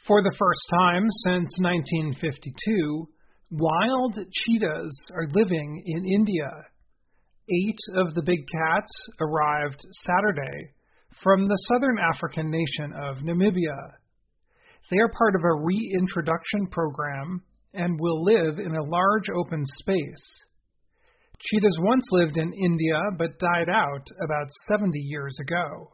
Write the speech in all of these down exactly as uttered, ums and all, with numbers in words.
For the first time since nineteen fifty-two, wild cheetahs are living in India. Eight of the big cats arrived Saturday from the southern African nation of Namibia. They are part of a reintroduction program and will live in a large open space. Cheetahs once lived in India but died out about seventy years ago.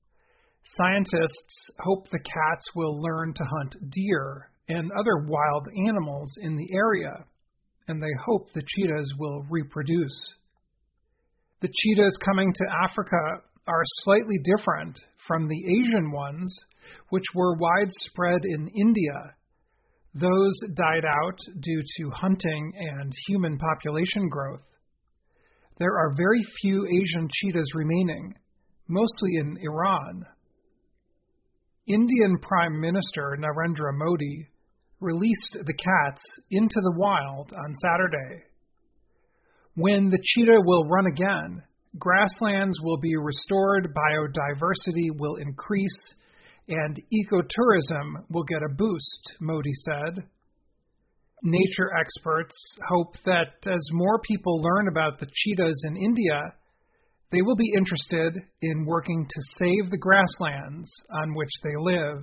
Scientists hope the cats will learn to hunt deer and other wild animals in the area, and they hope the cheetahs will reproduce. The cheetahs coming to Africa are slightly different from the Asian ones, which were widespread in India. Those died out due to hunting and human population growth. There are very few Asian cheetahs remaining, mostly in Iran. Indian Prime Minister Narendra Modi released the cats into the wild on Saturday. When the cheetah will run again, grasslands will be restored, biodiversity will increase, and ecotourism will get a boost, Modi said. Nature experts hope that as more people learn about the cheetahs in India, they will be interested in working to save the grasslands on which they live.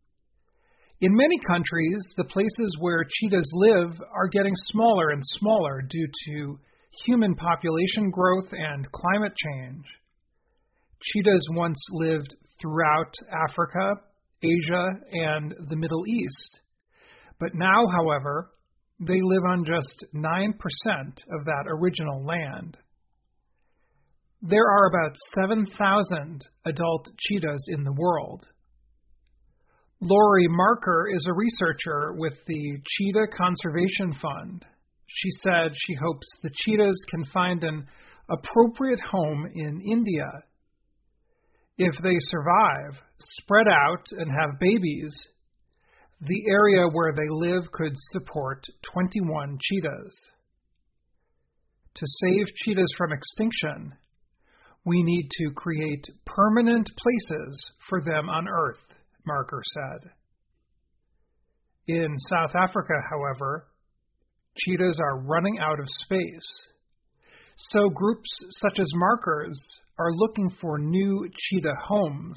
In many countries, the places where cheetahs live are getting smaller and smaller due to human population growth and climate change. Cheetahs once lived throughout Africa, Asia, and the Middle East. But now, however, they live on just nine percent of that original land. There are about seven thousand adult cheetahs in the world. Lori Marker is a researcher with the Cheetah Conservation Fund. She said she hopes the cheetahs can find an appropriate home in India. If they survive, spread out, and have babies, the area where they live could support twenty-one cheetahs. To save cheetahs from extinction, we need to create permanent places for them on Earth, Marker said. In South Africa, however, cheetahs are running out of space. So groups such as Marker's are looking for new cheetah homes.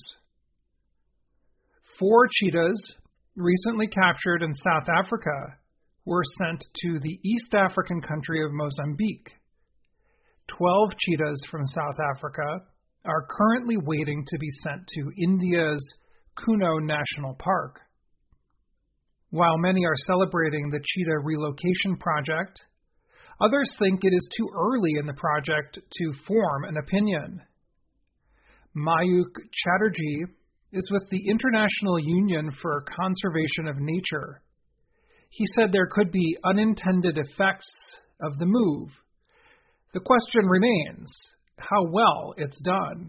Four cheetahs, recently captured in South Africa, were sent to the East African country of Mozambique. Twelve cheetahs from South Africa are currently waiting to be sent to India's Kuno National Park. While many are celebrating the cheetah relocation project, others think it is too early in the project to form an opinion. Mayuk Chatterjee is with the International Union for Conservation of Nature. He said there could be unintended effects of the move. The question remains how well it's done.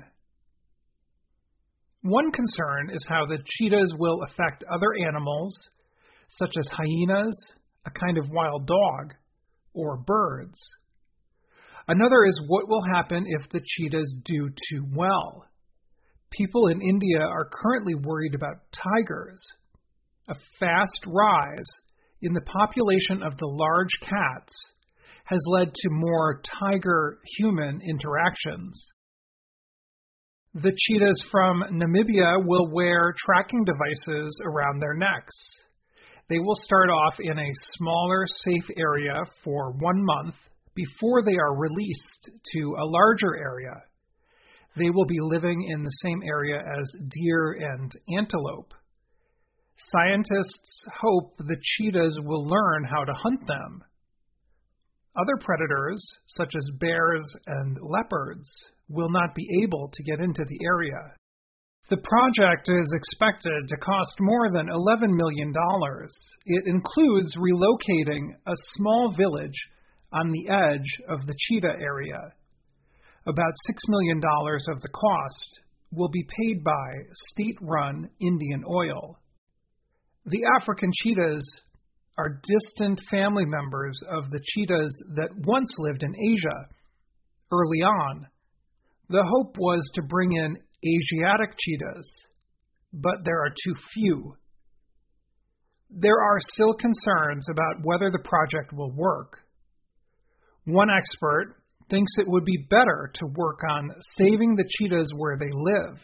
One concern is how the cheetahs will affect other animals, such as hyenas, a kind of wild dog, or birds. Another is what will happen if the cheetahs do too well. People in India are currently worried about tigers. A fast rise in the population of the large cats has led to more tiger-human interactions. The cheetahs from Namibia will wear tracking devices around their necks. They will start off in a smaller, safe area for one month before they are released to a larger area. They will be living in the same area as deer and antelope. Scientists hope the cheetahs will learn how to hunt them. Other predators, such as bears and leopards, will not be able to get into the area. The project is expected to cost more than eleven million dollars. It includes relocating a small village on the edge of the cheetah area. About six million dollars of the cost will be paid by state-run Indian Oil. The African cheetahs are distant family members of the cheetahs that once lived in Asia. Early on, the hope was to bring in Asiatic cheetahs, but there are too few. there are still concerns about whether the project will work. One expert thinks it would be better to work on saving the cheetahs where they live.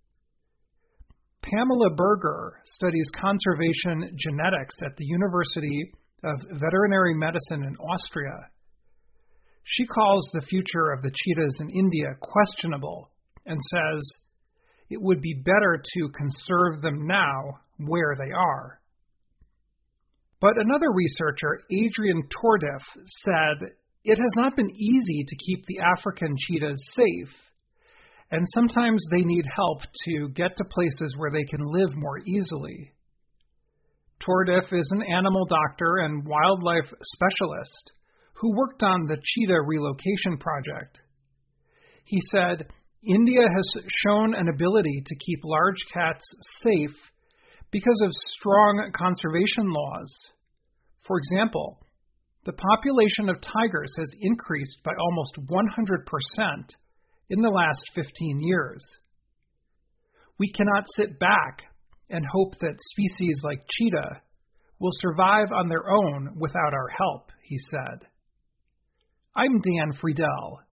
Pamela Berger studies conservation genetics at the University of Veterinary Medicine in Austria. She calls the future of the cheetahs in India questionable and says it would be better to conserve them now where they are. But another researcher, Adrian Tordif, said it has not been easy to keep the African cheetahs safe, and sometimes they need help to get to places where they can live more easily. Tordif is an animal doctor and wildlife specialist who worked on the cheetah relocation project. He said, India has shown an ability to keep large cats safe because of strong conservation laws. For example, the population of tigers has increased by almost one hundred percent in the last fifteen years. We cannot sit back and hope that species like cheetah will survive on their own without our help, he said. I'm Dan Friedel.